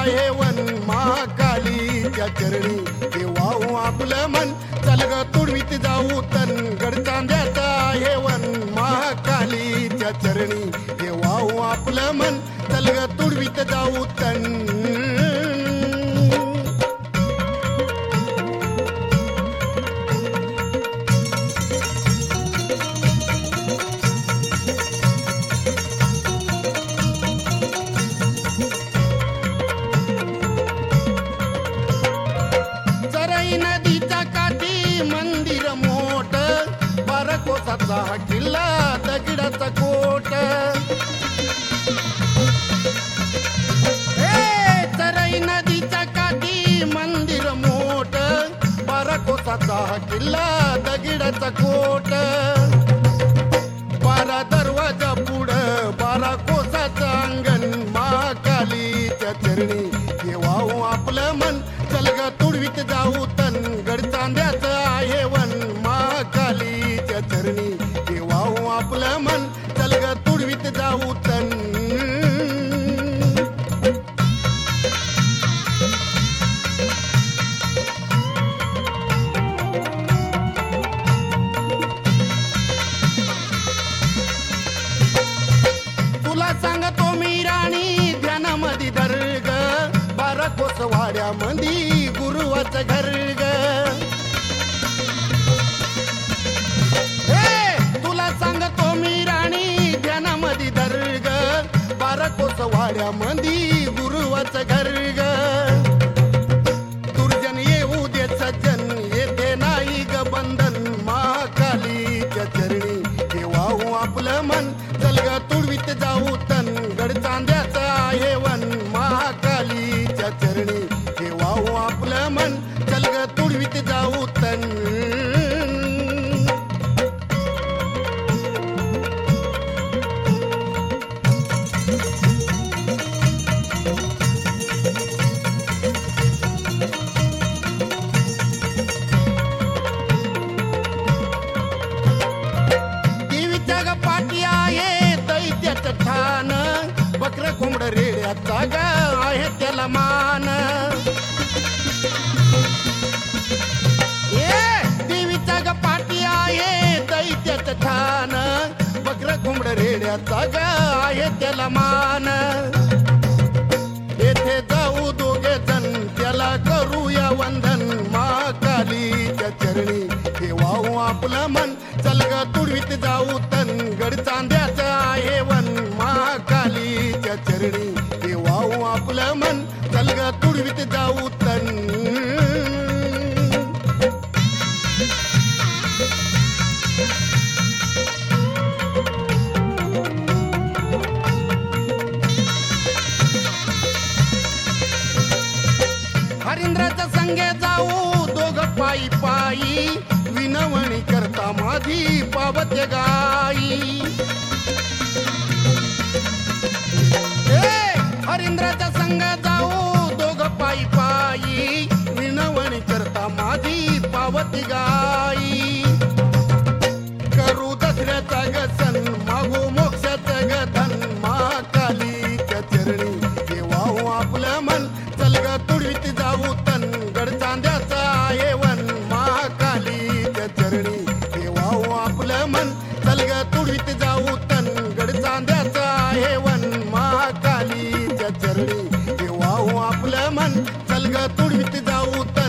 आहे वन महाकालीच्या चरणी हे वाहू आपलं मन चल ग तुडवीत जाऊ तन गड चांद्याचा आहे वन महाकालीच्या चरणी हे वाहू आपलं मन चल ग तुडवीत जाऊ तन नदीच्या काठी मंदिर मोठ बाराकोसाचा हा किल्ला दगडाचा कोट चराई नदीच्या काठी मंदिर मोठ बाराकोसाचा हा किल्ला दगडाचा कोट 12 दरवाजा पुढं 12 कोसाचं अंगण महाकालीच्या चरणी हे वाहू आपलं मन चल ग तुडवीत जाऊ तन गड चांद्याचं आहे वन महाकालीच्या चरणी हे वाहू आपलं मन चल ग तुडवीत जाऊ तन तुला सांगतो मी राणी ध्यानामध्ये दर्ग 12 कोसवाड्यामध्ये गुरुवाचं घर ग तुला सांगतो मी राणी ध्यानामध्ये दर्ग 12 कोसवाड्यामध्ये गुरुवाचं घर ग दुर्जन येऊ दे सज्जन येते नाही ग बंधन महाकालीच्या चरणी हे वाहू आपलं मन चल ग तुडवीत जाऊ तन गड चांद्याचं आहे वन महाकालीच्या चरणी हे वाहू आपलं मन चल ग तुडवीत जाऊ तन देवीच्या ग पाठी आहे दैत्याचं ठाण बकर कोंबड रेड्याचा ग आहे त्याला मान देवीच्या ग पाठी आहे दैत्याचं ठाण बकर कोंबड रेड्याचा ग आहे त्याला मान येथे जाऊ दोघे जण त्याला करूया वंदन महाकालीच्या चरणी हे वाहू आपलं मन चल ग तुडवीत जाऊ तन गड चांद्याचं आहे वन महाकालीच्या चरणी हे वाहू आपलं मन चल ग तुडवीत जाऊ तन हरिंद्राच्या संगे जाऊ दोघ पायी पायी विनवणी करता माझी पावते गाई हरिंद्राच्या संग जाऊ दोघ पायी पायी विनवणी करता माझी पावती गाई करू दसऱ्याचा ग सण मागू मोक्षाचं ग धन महाकालीच्या चरणी हे वाहू आपलं मन चल ग तुडवीत जाऊ तन गड चांद्याचं आहे वन महाकालीच्या चरणी हे वाहू आपलं मन चल ग तुडवीत जाऊ तन गड चांद्याचं आहे वन महाकालीच्या चरणी हे वाहू आपलं मन चल ग तुडवीत जाऊ तन